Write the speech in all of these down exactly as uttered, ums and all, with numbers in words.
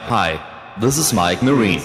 Hi, this is Mike Marine.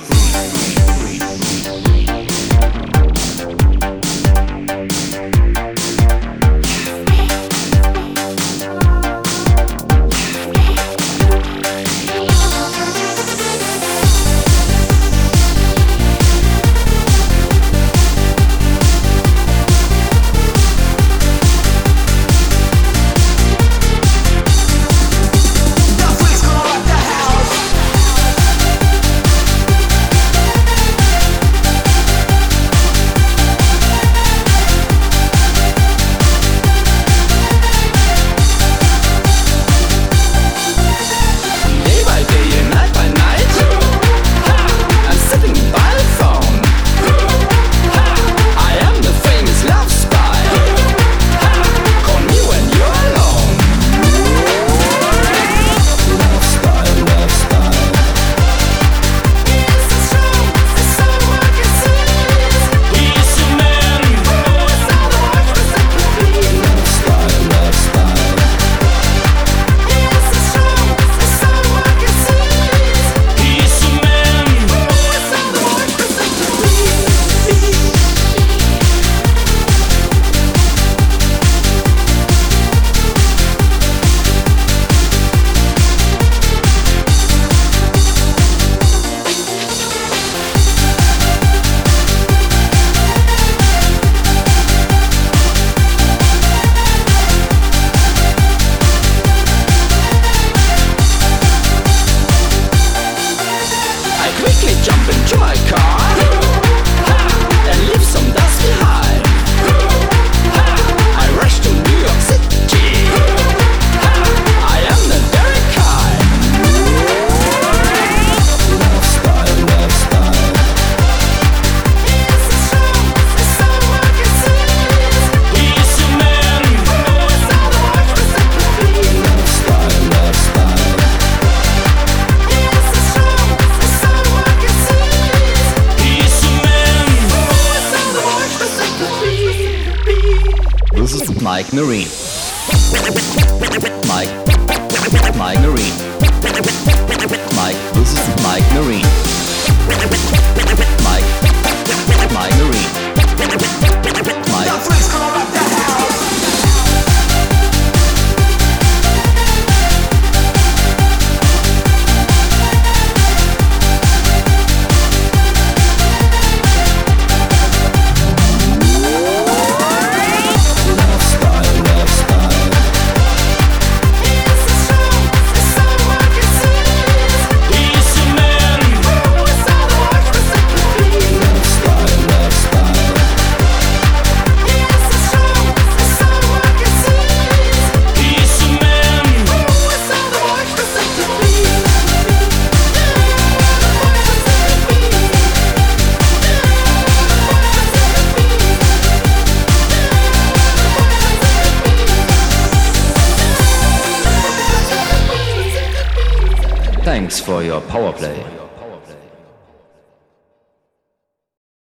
Jump into my car and leave some dust behind. I rush to New York City. I am the very kind. Lifestyle, lifestyle. He's a show, it's so what it seems. He's a man. It's all the words for sympathy. Lifestyle, lifestyle. He's a show, it's so what it seems. He's a man. It's all the words for sympathy. This is Mike Marine. Mike. Mike Marine. Mike. This is Mike Marine. Mike. Mike Marine. Mike. The freaks gonna rock the house. Lifestyle, lifestyle. He's a show, it's so what it seems. He's a man. It's all the words for sympathy. Lifestyle, lifestyle. He's a show, it's so what it seems. He's a man. It's all the words for sympathy. Thanks for your power play.